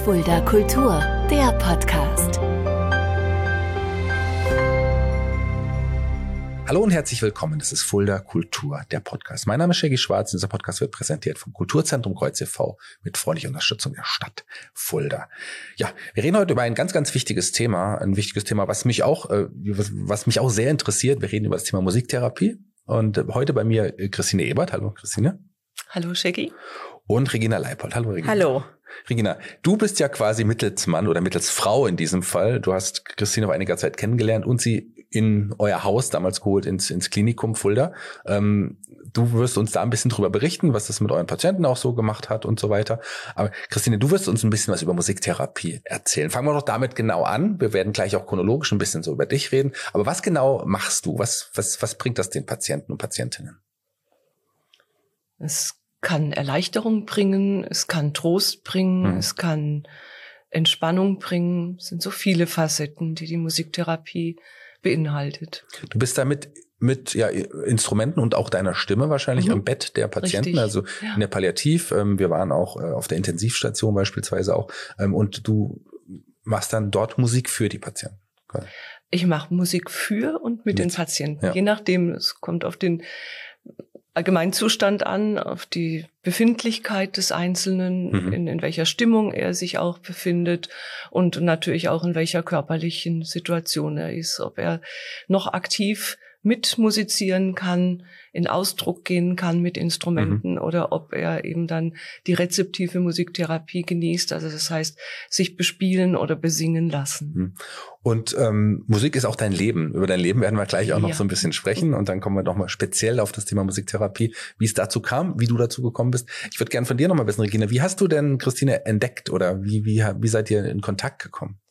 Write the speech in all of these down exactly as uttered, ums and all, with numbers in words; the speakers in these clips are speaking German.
Fulda Kultur, der Podcast. Hallo und herzlich willkommen, das ist Fulda Kultur, der Podcast. Mein Name ist Shaggy Schwarz und dieser Podcast wird präsentiert vom Kulturzentrum Kreuz e V mit freundlicher Unterstützung der Stadt Fulda. Ja, wir reden heute über ein ganz, ganz wichtiges Thema, ein wichtiges Thema, was mich auch, äh, was, was mich auch sehr interessiert. Wir reden über das Thema Musiktherapie und äh, heute bei mir äh, Christine Ebert. Hallo Christine. Hallo Shaggy. Und Regina Leipold. Hallo Regina. Hallo. Regina, du bist ja quasi Mittelsmann oder Mittelsfrau in diesem Fall. Du hast Christine vor einiger Zeit kennengelernt und sie in euer Haus damals geholt, ins, ins Klinikum Fulda. Ähm, du wirst uns da ein bisschen drüber berichten, was das mit euren Patienten auch so gemacht hat und so weiter. Aber Christine, du wirst uns ein bisschen was über Musiktherapie erzählen. Fangen wir doch damit genau an. Wir werden gleich auch chronologisch ein bisschen so über dich reden. Aber was genau machst du? Was, was, was bringt das den Patienten und Patientinnen? Es kann Erleichterung bringen, es kann Trost bringen, hm. es kann Entspannung bringen. Es sind so viele Facetten, die die Musiktherapie beinhaltet. Du bist damit mit ja, Instrumenten und auch deiner Stimme wahrscheinlich mhm. am Bett der Patienten, Richtig. also ja. in der Palliativ. Wir waren auch auf der Intensivstation beispielsweise auch. Und du machst dann dort Musik für die Patienten. Okay. Ich mache Musik für und mit, mit. den Patienten. Ja. Je nachdem, es kommt auf den Allgemeinzustand an, auf die Befindlichkeit des Einzelnen, mhm. in, in welcher Stimmung er sich auch befindet und natürlich auch in welcher körperlichen Situation er ist, ob er noch aktiv mitmusizieren kann, in Ausdruck gehen kann mit Instrumenten mhm. oder ob er eben dann die rezeptive Musiktherapie genießt, also das heißt, sich bespielen oder besingen lassen. Und ähm, Musik ist auch dein Leben. Über dein Leben werden wir gleich auch noch ja. so ein bisschen sprechen und dann kommen wir nochmal speziell auf das Thema Musiktherapie, wie es dazu kam, wie du dazu gekommen bist. Ich würde gerne von dir nochmal wissen, Regina, wie hast du denn Christine entdeckt oder wie, wie, wie seid ihr in Kontakt gekommen?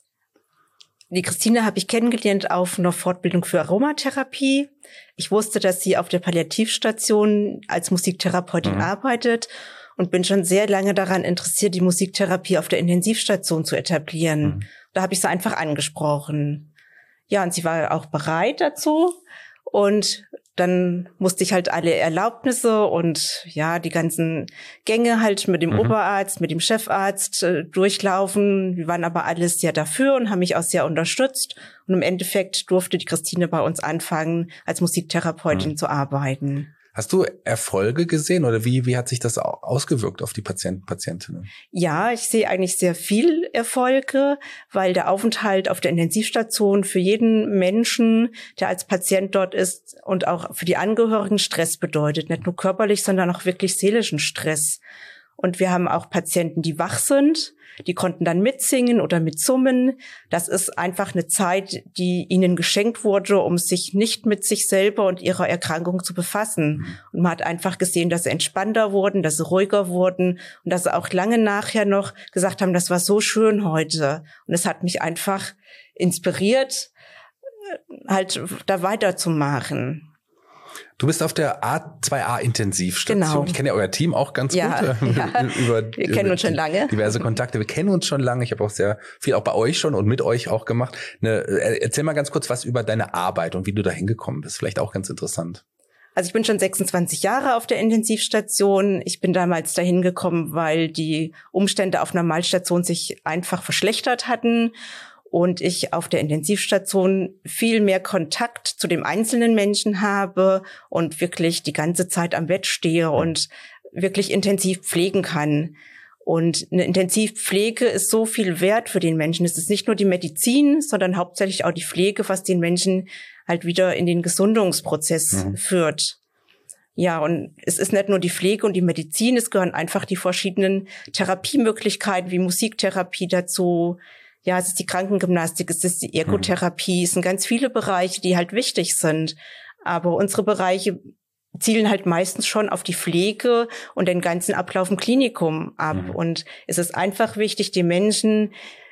Die Christine habe ich kennengelernt auf einer Fortbildung für Aromatherapie. Ich wusste, dass sie auf der Palliativstation als Musiktherapeutin mhm. arbeitet und bin schon sehr lange daran interessiert, die Musiktherapie auf der Intensivstation zu etablieren. Mhm. Da habe ich sie einfach angesprochen. Ja, und sie war auch bereit dazu. Und dann musste ich halt alle Erlaubnisse und ja, die ganzen Gänge halt mit dem mhm. Oberarzt, mit dem Chefarzt äh, durchlaufen. Wir waren aber alles sehr dafür und haben mich auch sehr unterstützt. Und im Endeffekt durfte die Christine bei uns anfangen, als Musiktherapeutin mhm. zu arbeiten. Hast du Erfolge gesehen oder wie, wie hat sich das ausgewirkt auf die Patienten, Patientinnen? Ja, ich sehe eigentlich sehr viel Erfolge, weil der Aufenthalt auf der Intensivstation für jeden Menschen, der als Patient dort ist und auch für die Angehörigen Stress bedeutet. Nicht nur körperlich, sondern auch wirklich seelischen Stress. Und wir haben auch Patienten, die wach sind. Die konnten dann mitsingen oder mitsummen. Das ist einfach eine Zeit, die ihnen geschenkt wurde, um sich nicht mit sich selber und ihrer Erkrankung zu befassen. Und man hat einfach gesehen, dass sie entspannter wurden, dass sie ruhiger wurden und dass sie auch lange nachher noch gesagt haben, das war so schön heute. Und es hat mich einfach inspiriert, halt da weiterzumachen. Du bist auf der A zwei A Intensivstation. Genau. Ich kenne ja euer Team auch ganz ja, gut. Ja. über, Wir kennen über uns schon lange. Diverse Kontakte. Wir kennen uns schon lange. Ich habe auch sehr viel auch bei euch schon und mit euch auch gemacht. Eine, erzähl mal ganz kurz was über deine Arbeit und wie du da hingekommen bist. Vielleicht auch ganz interessant. Also ich bin schon sechsundzwanzig Jahre auf der Intensivstation. Ich bin damals dahin gekommen, weil die Umstände auf Normalstation sich einfach verschlechtert hatten. Und ich auf der Intensivstation viel mehr Kontakt zu dem einzelnen Menschen habe und wirklich die ganze Zeit am Bett stehe und wirklich intensiv pflegen kann. Und eine Intensivpflege ist so viel wert für den Menschen. Es ist nicht nur die Medizin, sondern hauptsächlich auch die Pflege, was den Menschen halt wieder in den Gesundungsprozess mhm. führt. Ja, und es ist nicht nur die Pflege und die Medizin, es gehören einfach die verschiedenen Therapiemöglichkeiten wie Musiktherapie dazu. Ja, es ist die Krankengymnastik, es ist die Ergotherapie, es sind ganz viele Bereiche, die halt wichtig sind. Aber unsere Bereiche zielen halt meistens schon auf die Pflege und den ganzen Ablauf im Klinikum ab. Mhm. Und es ist einfach wichtig, den Menschen,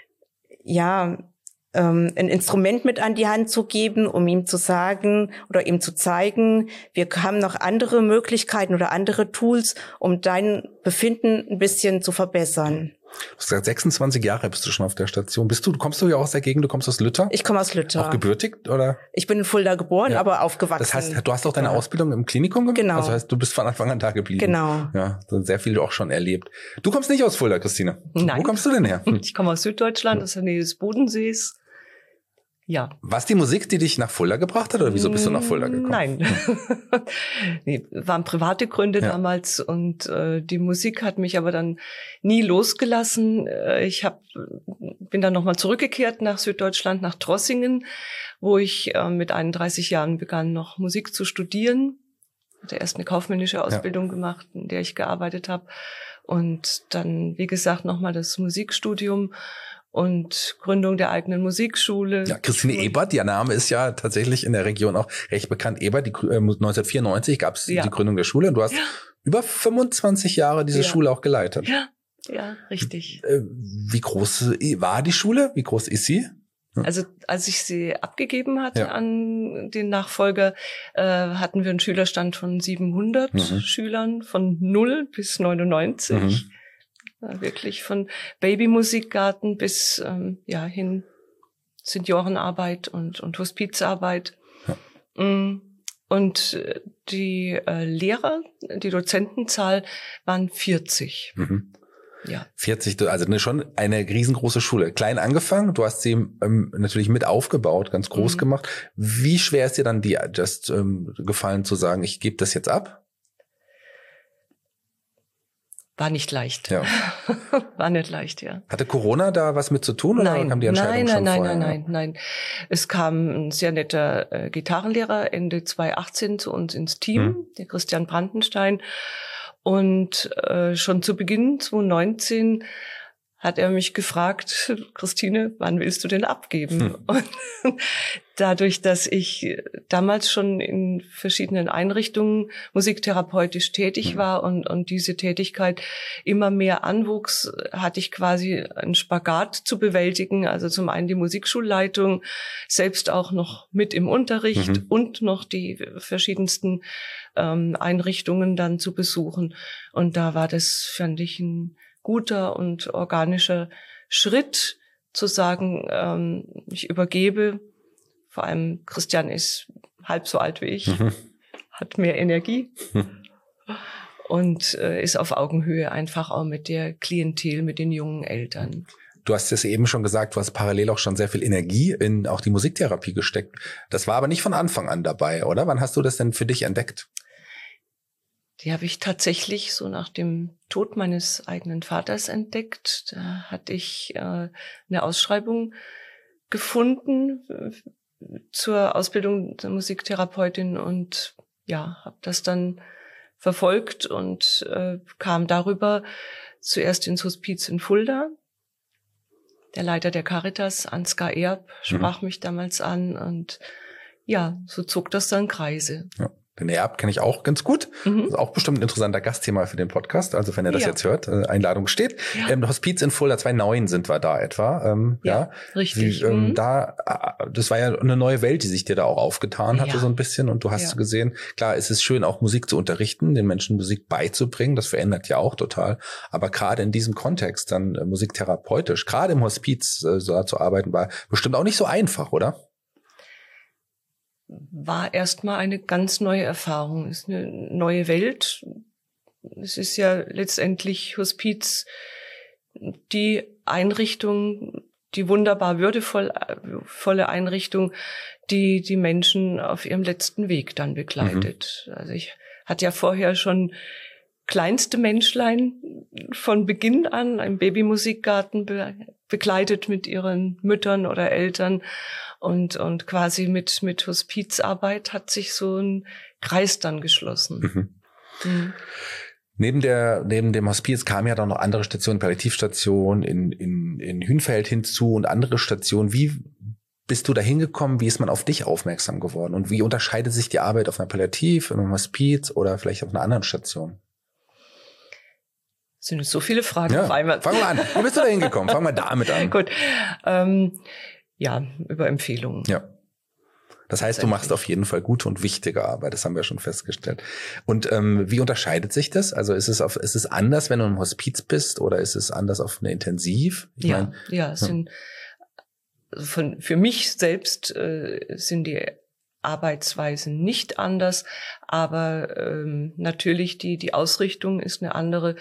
ja, ähm, ein Instrument mit an die Hand zu geben, um ihm zu sagen oder ihm zu zeigen, wir haben noch andere Möglichkeiten oder andere Tools, um dein Befinden ein bisschen zu verbessern. Du hast gesagt, sechsundzwanzig Jahre bist du schon auf der Station. Bist du, kommst du ja auch aus der Gegend, du kommst aus Lütter? Ich komme aus Lütter. Auch gebürtig, oder? Ich bin in Fulda geboren, ja. aber aufgewachsen. Das heißt, du hast auch deine ja. Ausbildung im Klinikum gemacht? Genau. Also heißt, du bist von Anfang an da geblieben. Genau. Ja, sehr viel auch schon erlebt. Du kommst nicht aus Fulda, Christine. Nein. Wo kommst du denn her? Ich komme aus Süddeutschland, aus der Nähe des Bodensees. Ja. Was die Musik, die dich nach Fulda gebracht hat, oder wieso bist du nach Fulda gekommen? Nein. Nee, waren private Gründe ja. damals und äh, die Musik hat mich aber dann nie losgelassen. Äh, ich hab, bin dann nochmal zurückgekehrt nach Süddeutschland, nach Trossingen, wo ich äh, mit einunddreißig Jahren begann, noch Musik zu studieren. Hatte erst eine kaufmännische Ausbildung ja. gemacht, in der ich gearbeitet habe. Und dann, wie gesagt, nochmal das Musikstudium und Gründung der eigenen Musikschule. Ja, Christine Ebert, ihr Name ist ja tatsächlich in der Region auch recht bekannt. Ebert, die, äh, neunzehnhundertvierundneunzig gab es ja. die Gründung der Schule und du hast ja. über fünfundzwanzig Jahre diese ja. Schule auch geleitet. Ja, ja, richtig. Äh, wie groß war die Schule? Wie groß ist sie? Hm. Also als ich sie abgegeben hatte ja. an den Nachfolger, äh, hatten wir einen Schülerstand von siebenhundert mhm. Schülern, von null bis neunundneunzig. Mhm. Wirklich von Babymusikgarten bis ähm, ja hin Seniorenarbeit und und Hospizarbeit. Ja. Und die äh, Lehrer, die Dozentenzahl waren vierzig. Mhm. Ja. vierzig, also eine, schon eine riesengroße Schule. Klein angefangen, du hast sie ähm, natürlich mit aufgebaut, ganz groß mhm. gemacht. Wie schwer ist dir dann die das ähm, gefallen zu sagen, ich gebe das jetzt ab? War nicht leicht. Ja. War nicht leicht, ja. Hatte Corona da was mit zu tun oder nein, kam die Entscheidung nein, schon nein, vorher? Nein, nein, nein, nein. Es kam ein sehr netter äh, Gitarrenlehrer Ende zweitausendachtzehn zu uns ins Team, hm. der Christian Brandenstein. Und äh, schon zu Beginn zweitausendneunzehn hat er mich gefragt, Christine, wann willst du denn abgeben? Hm. Und dadurch, dass ich damals schon in verschiedenen Einrichtungen musiktherapeutisch tätig hm. war und, und diese Tätigkeit immer mehr anwuchs, hatte ich quasi einen Spagat zu bewältigen. Also zum einen die Musikschulleitung, selbst auch noch mit im Unterricht mhm. und noch die verschiedensten ähm, Einrichtungen dann zu besuchen. Und da war das, fand ich, ein guter und organischer Schritt, zu sagen, ähm, ich übergebe. Vor allem Christian ist halb so alt wie ich, mhm. hat mehr Energie mhm. und äh, ist auf Augenhöhe einfach auch mit der Klientel, mit den jungen Eltern. Du hast es eben schon gesagt, du hast parallel auch schon sehr viel Energie in auch die Musiktherapie gesteckt. Das war aber nicht von Anfang an dabei, oder? Wann hast du das denn für dich entdeckt? Die habe ich tatsächlich so nach dem Tod meines eigenen Vaters entdeckt. Da hatte ich äh, eine Ausschreibung gefunden zur Ausbildung der Musiktherapeutin und ja, habe das dann verfolgt und äh, kam darüber zuerst ins Hospiz in Fulda. Der Leiter der Caritas, Ansgar Erb, sprach mhm. mich damals an und ja, so zog das dann Kreise. Ja. Den Erb kenne ich auch ganz gut. Mhm. Das ist auch bestimmt ein interessanter Gastthema für den Podcast. Also wenn er das ja. jetzt hört, Einladung steht. Ja. Ähm, Hospiz in Fulda zweitausendneun sind wir da etwa. Ähm, ja, ja, richtig. Wie, ähm, mhm. Da, das war ja eine neue Welt, die sich dir da auch aufgetan hatte, ja. so ein bisschen. Und du hast ja. gesehen, klar, es ist schön, auch Musik zu unterrichten, den Menschen Musik beizubringen. Das verändert ja auch total. Aber gerade in diesem Kontext dann äh, musiktherapeutisch, gerade im Hospiz äh, so zu arbeiten, war bestimmt auch nicht so einfach, oder? War erstmal eine ganz neue Erfahrung. Es ist eine neue Welt. Es ist ja letztendlich Hospiz die Einrichtung, die wunderbar würdevolle Einrichtung, die die Menschen auf ihrem letzten Weg dann begleitet. Mhm. Also ich hatte ja vorher schon kleinste Menschlein von Beginn an im Babymusikgarten be- begleitet mit ihren Müttern oder Eltern. Und, und quasi mit, mit Hospizarbeit hat sich so ein Kreis dann geschlossen. Mhm. Mhm. Neben der, neben dem Hospiz kamen ja dann noch andere Stationen, Palliativstationen in, in, in Hünfeld hinzu und andere Stationen. Wie bist du da hingekommen? Wie ist man auf dich aufmerksam geworden? Und wie unterscheidet sich die Arbeit auf einer Palliativ, in einem Hospiz oder vielleicht auf einer anderen Station? Das sind jetzt so viele Fragen ja, auf einmal. Fangen wir an. Wie bist du da hingekommen? Fangen wir damit an. Gut. Ähm, Ja, über Empfehlungen. Ja. Das heißt, du machst auf jeden Fall gute und wichtige Arbeit, das haben wir schon festgestellt. Und ähm, wie unterscheidet sich das? Also ist es auf, ist es anders, wenn du im Hospiz bist, oder ist es anders auf eine Intensiv? Ich ja, mein, ja, es ja. sind von für mich selbst äh, sind die Arbeitsweisen nicht anders, aber ähm, natürlich die die Ausrichtung ist eine andere.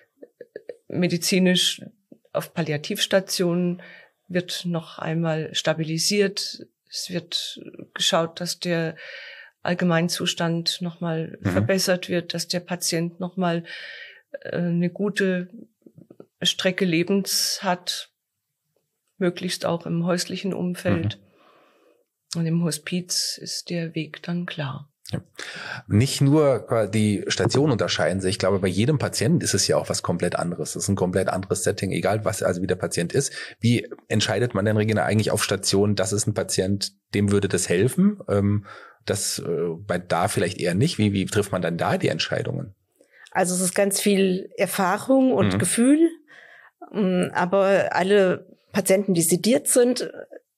Medizinisch auf Palliativstationen wird noch einmal stabilisiert. Es wird geschaut, dass der Allgemeinzustand nochmal mhm. verbessert wird, dass der Patient nochmal äh, eine gute Strecke Lebens hat, möglichst auch im häuslichen Umfeld. Mhm. Und im Hospiz ist der Weg dann klar. Ja. Nicht nur die Stationen unterscheiden sich. Ich glaube, bei jedem Patienten ist es ja auch was komplett anderes. Es ist ein komplett anderes Setting, egal was, also wie der Patient ist. Wie entscheidet man denn, Regina, eigentlich auf Station, das ist ein Patient, dem würde das helfen? Ähm, das äh, bei da vielleicht eher nicht. Wie, wie trifft man dann da die Entscheidungen? Also es ist ganz viel Erfahrung und mhm. Gefühl. Aber alle Patienten, die sediert sind,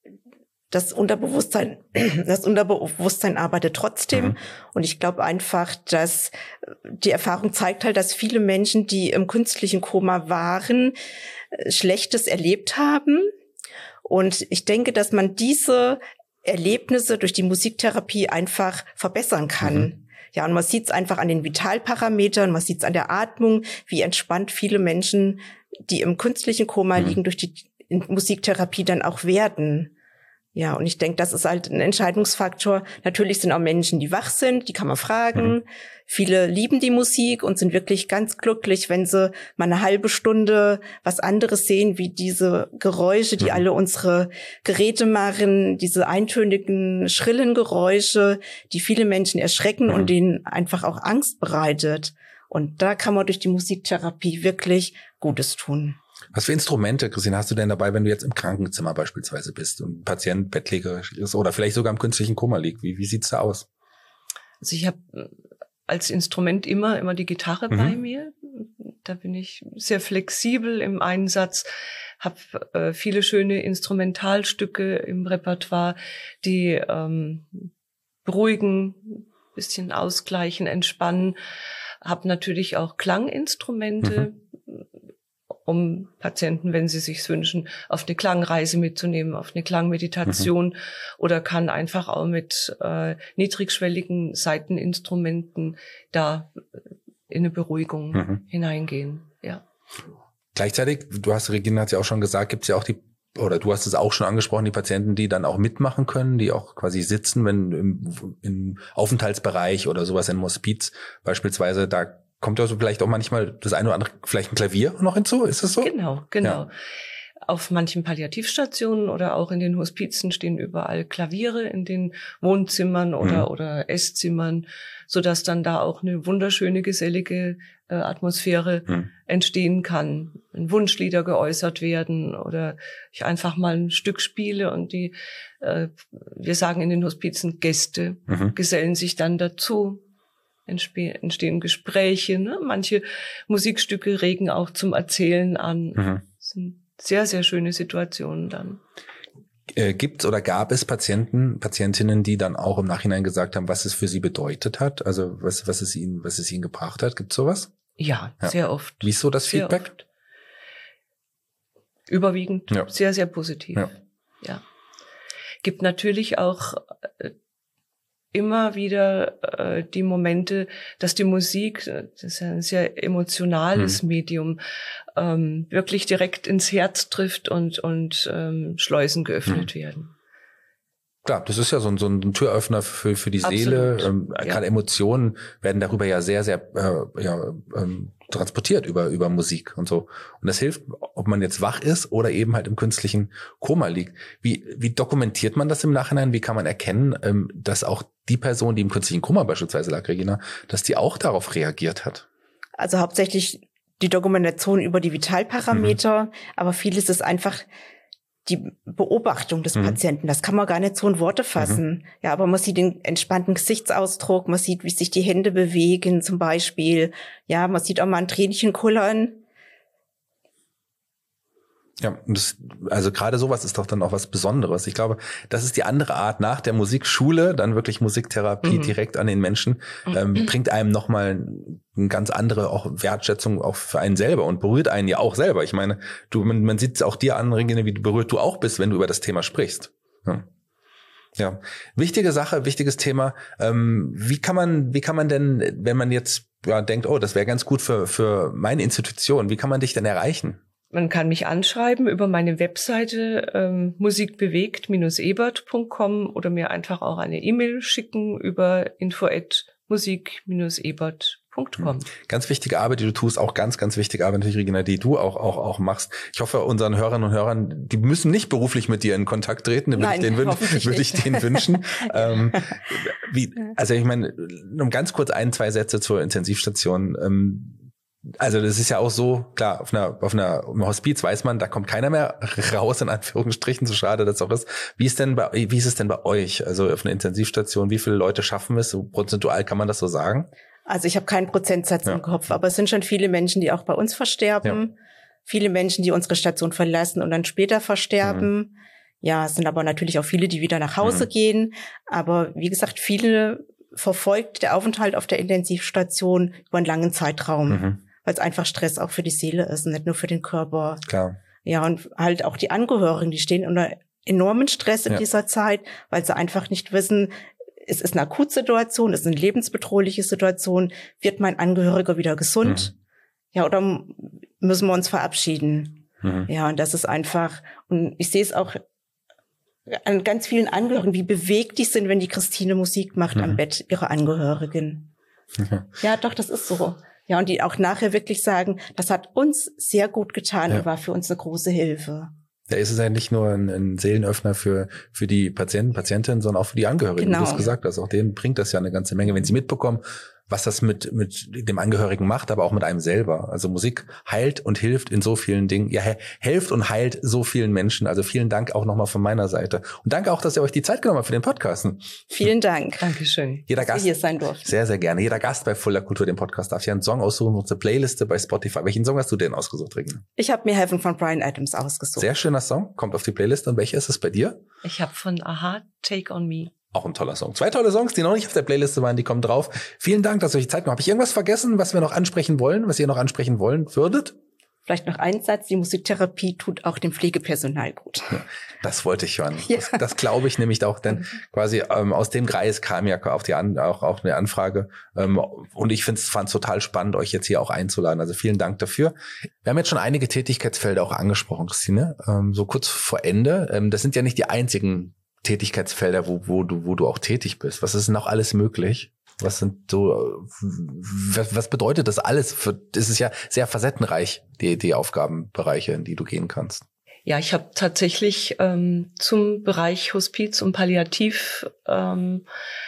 Das Unterbewusstsein, das Unterbewusstsein arbeitet trotzdem. Mhm. Und ich glaube einfach, dass die Erfahrung zeigt halt, dass viele Menschen, die im künstlichen Koma waren, Schlechtes erlebt haben. Und ich denke, dass man diese Erlebnisse durch die Musiktherapie einfach verbessern kann. Mhm. Ja, und man sieht es einfach an den Vitalparametern, man sieht es an der Atmung, wie entspannt viele Menschen, die im künstlichen Koma mhm. liegen, durch die Musiktherapie dann auch werden. Ja, und ich denke, das ist halt ein Entscheidungsfaktor. Natürlich sind auch Menschen, die wach sind, die kann man fragen. Mhm. Viele lieben die Musik und sind wirklich ganz glücklich, wenn sie mal eine halbe Stunde was anderes sehen, wie diese Geräusche, die mhm. alle unsere Geräte machen, diese eintönigen, schrillen Geräusche, die viele Menschen erschrecken mhm. und denen einfach auch Angst bereitet. Und da kann man durch die Musiktherapie wirklich Gutes tun. Was für Instrumente, Christine, hast du denn dabei, wenn du jetzt im Krankenzimmer beispielsweise bist und ein Patient bettlägerig ist oder vielleicht sogar im künstlichen Koma liegt? Wie, wie sieht's da aus? Also ich habe als Instrument immer immer die Gitarre mhm. bei mir. Da bin ich sehr flexibel im Einsatz, habe äh, viele schöne Instrumentalstücke im Repertoire, die ähm, beruhigen, bisschen ausgleichen, entspannen. Habe natürlich auch Klanginstrumente, mhm. um Patienten, wenn sie sich wünschen, auf eine Klangreise mitzunehmen, auf eine Klangmeditation mhm. oder kann einfach auch mit äh, niedrigschwelligen Saiteninstrumenten da in eine Beruhigung mhm. hineingehen. Ja. Gleichzeitig, du hast, Regina hat ja auch schon gesagt, gibt es ja auch die, oder du hast es auch schon angesprochen, die Patienten, die dann auch mitmachen können, die auch quasi sitzen, wenn im, im Aufenthaltsbereich oder sowas im Hospiz beispielsweise, da kommt also vielleicht auch manchmal das eine oder andere, vielleicht ein Klavier noch hinzu, ist das so? Genau, genau. Ja. Auf manchen Palliativstationen oder auch in den Hospizen stehen überall Klaviere in den Wohnzimmern oder, mhm. oder Esszimmern, sodass dann da auch eine wunderschöne, gesellige äh, Atmosphäre mhm. entstehen kann. Wenn Wunschlieder geäußert werden oder ich einfach mal ein Stück spiele und die, äh, wir sagen in den Hospizen, Gäste mhm. gesellen sich dann dazu. Entstehen Gespräche, ne? Manche Musikstücke regen auch zum Erzählen an. Mhm. Das sind sehr, sehr schöne Situationen dann. Äh, gibt's oder gab es Patienten, Patientinnen, die dann auch im Nachhinein gesagt haben, was es für sie bedeutet hat? Also was, was es ihnen, was es ihnen gebracht hat? Gibt's sowas? Ja, ja. sehr oft. Wie ist so das sehr Feedback? Oft. Überwiegend ja. sehr, sehr positiv. Ja. ja. Gibt natürlich auch äh, immer wieder äh, die Momente, dass die Musik, das ist ja ein sehr emotionales hm. Medium, ähm, wirklich direkt ins Herz trifft und und ähm, Schleusen geöffnet hm. werden. Klar, das ist ja so ein, so ein Türöffner für für die Absolut. Seele. Ähm, ja. Gerade Emotionen werden darüber ja sehr, sehr äh, ja, ähm, transportiert über über Musik und so. Und das hilft, ob man jetzt wach ist oder eben halt im künstlichen Koma liegt. Wie wie dokumentiert man das im Nachhinein? Wie kann man erkennen, ähm, dass auch die Person, die im künstlichen Koma beispielsweise lag, Regina, dass die auch darauf reagiert hat? Also hauptsächlich die Dokumentation über die Vitalparameter, mhm. aber vieles ist einfach die Beobachtung des mhm. Patienten. Das kann man gar nicht so in Worte fassen. Mhm. Ja, aber man sieht den entspannten Gesichtsausdruck, man sieht, wie sich die Hände bewegen zum Beispiel. Ja, man sieht auch mal ein Tränchen kullern. Ja, das, also gerade sowas ist doch dann auch was Besonderes. Ich glaube, das ist die andere Art nach der Musikschule, dann wirklich Musiktherapie mhm. direkt an den Menschen, ähm, mhm. bringt einem nochmal eine ganz andere auch Wertschätzung auch für einen selber und berührt einen ja auch selber. Ich meine, du, man, man sieht es auch dir an, Regine, wie berührt du auch bist, wenn du über das Thema sprichst. Ja. Ja, wichtige Sache, wichtiges Thema. Ähm, wie kann man, wie kann man denn, wenn man jetzt ja, denkt, oh, das wäre ganz gut für für meine Institution, wie kann man dich denn erreichen? Man kann mich anschreiben über meine Webseite ähm, musikbewegt Bindestrich ebert Punkt com oder mir einfach auch eine E-Mail schicken über info at musik Bindestrich ebert Punkt com. Ganz wichtige Arbeit, die du tust, auch ganz, ganz wichtige Arbeit natürlich, Regina, die du auch auch auch machst. Ich hoffe, unseren Hörerinnen und Hörern, die müssen nicht beruflich mit dir in Kontakt treten, würde ich denen, würde ich denen wünschen. ähm, wie, also ich meine, um ganz kurz ein, zwei Sätze zur Intensivstation. Ähm, Also das ist ja auch so, klar, auf einer, auf einer im Hospiz weiß man, da kommt keiner mehr raus, in Anführungsstrichen, so schade das auch ist. Wie ist denn bei, wie ist es denn bei euch? Also auf einer Intensivstation, wie viele Leute schaffen es? So prozentual kann man das so sagen? Also ich habe keinen Prozentsatz ja. im Kopf, aber es sind schon viele Menschen, die auch bei uns versterben. Ja. Viele Menschen, die unsere Station verlassen und dann später versterben. Mhm. Ja, es sind aber natürlich auch viele, die wieder nach Hause mhm. gehen. Aber wie gesagt, viele verfolgt der Aufenthalt auf der Intensivstation über einen langen Zeitraum. Mhm. Weil es einfach Stress auch für die Seele ist und nicht nur für den Körper. Klar. Ja, und halt auch die Angehörigen, die stehen unter enormen Stress in ja. dieser Zeit, weil sie einfach nicht wissen, es ist eine Akutsituation, es ist eine lebensbedrohliche Situation, wird mein Angehöriger wieder gesund? Mhm. Ja, oder müssen wir uns verabschieden? Mhm. Ja, und das ist einfach, und ich sehe es auch an ganz vielen Angehörigen, wie bewegt die sind, wenn die Christine Musik macht mhm. am Bett ihrer Angehörigen. Mhm. Ja, doch, das ist so. Ja, und die auch nachher wirklich sagen, das hat uns sehr gut getan ja. und war für uns eine große Hilfe. Da ist es ja nicht nur ein, ein Seelenöffner für für die Patienten, Patientinnen, sondern auch für die Angehörigen. Genau. Wie du es gesagt hast, auch denen bringt das ja eine ganze Menge, wenn sie mitbekommen, was das mit mit dem Angehörigen macht, aber auch mit einem selber. Also Musik heilt und hilft in so vielen Dingen. Ja, hilft und heilt so vielen Menschen. Also vielen Dank auch nochmal von meiner Seite. Und danke auch, dass ihr euch die Zeit genommen habt für den Podcast. Vielen Dank. Dankeschön. Jeder Gast, hier sein durften. Sehr, sehr gerne. Jeder Gast bei Fulda Kultur, dem Podcast, darf ja einen Song aussuchen, unsere Playliste bei Spotify. Welchen Song hast du denn ausgesucht, Regina? Ich habe mir Heaven von Bryan Adams ausgesucht. Sehr schöner Song, kommt auf die Playliste. Und welcher ist es bei dir? Ich habe von Aha Take on Me. Auch ein toller Song. Zwei tolle Songs, die noch nicht auf der Playliste waren, die kommen drauf. Vielen Dank, dass ihr euch die Zeit genommen habt. Habe ich irgendwas vergessen, was wir noch ansprechen wollen, was ihr noch ansprechen wollen würdet? Vielleicht noch ein Satz, die Musiktherapie tut auch dem Pflegepersonal gut. Ja, das wollte ich hören. Ja. Das, das glaube ich nämlich auch, denn quasi ähm, aus dem Kreis kam ja auch, die An- auch, auch eine Anfrage. Ähm, und ich fand es total spannend, euch jetzt hier auch einzuladen. Also vielen Dank dafür. Wir haben jetzt schon einige Tätigkeitsfelder auch angesprochen, Christine. Ähm, so kurz vor Ende. Ähm, das sind ja nicht die einzigen Tätigkeitsfelder, wo, wo du, wo du auch tätig bist. Was ist noch alles möglich? Was sind so, was, was bedeutet das alles für, das ist ja sehr facettenreich, die, die Aufgabenbereiche, in die du gehen kannst. Ja, ich habe tatsächlich ähm, zum Bereich Hospiz und Palliativ ähm,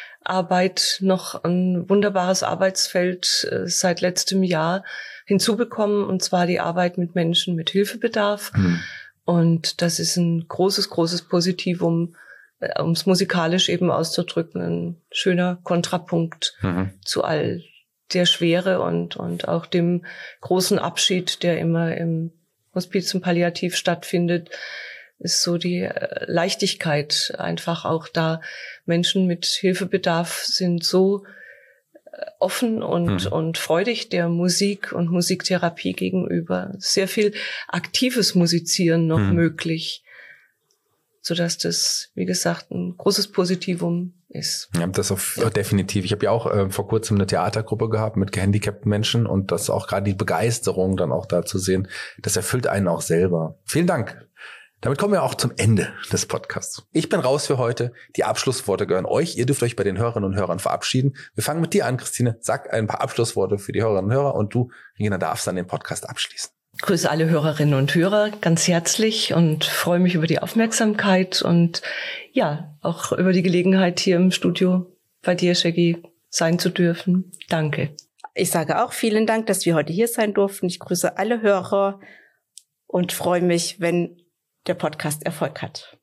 Arbeit noch ein wunderbares Arbeitsfeld äh, seit letztem Jahr hinzubekommen, und zwar die Arbeit mit Menschen mit Hilfebedarf. Hm. Und das ist ein großes, großes Positivum, um es musikalisch eben auszudrücken, ein schöner Kontrapunkt mhm. zu all der Schwere und und auch dem großen Abschied, der immer im Hospiz und Palliativ stattfindet, ist so die Leichtigkeit einfach auch da. Menschen mit Hilfebedarf sind so offen und mhm. und freudig der Musik und Musiktherapie gegenüber. Sehr viel aktives Musizieren noch mhm. möglich, sodass das, wie gesagt, ein großes Positivum ist. Ja, das auf, ja. definitiv. Ich habe ja auch äh, vor kurzem eine Theatergruppe gehabt mit gehandicapten Menschen, und das auch gerade die Begeisterung dann auch da zu sehen, das erfüllt einen auch selber. Vielen Dank. Damit kommen wir auch zum Ende des Podcasts. Ich bin raus für heute. Die Abschlussworte gehören euch. Ihr dürft euch bei den Hörerinnen und Hörern verabschieden. Wir fangen mit dir an, Christine. Sag ein paar Abschlussworte für die Hörerinnen und Hörer, und du, Regina, darfst dann den Podcast abschließen. Ich grüße alle Hörerinnen und Hörer ganz herzlich und freue mich über die Aufmerksamkeit und ja, auch über die Gelegenheit, hier im Studio bei dir, Shaggy, sein zu dürfen. Danke. Ich sage auch vielen Dank, dass wir heute hier sein durften. Ich grüße alle Hörer und freue mich, wenn der Podcast Erfolg hat.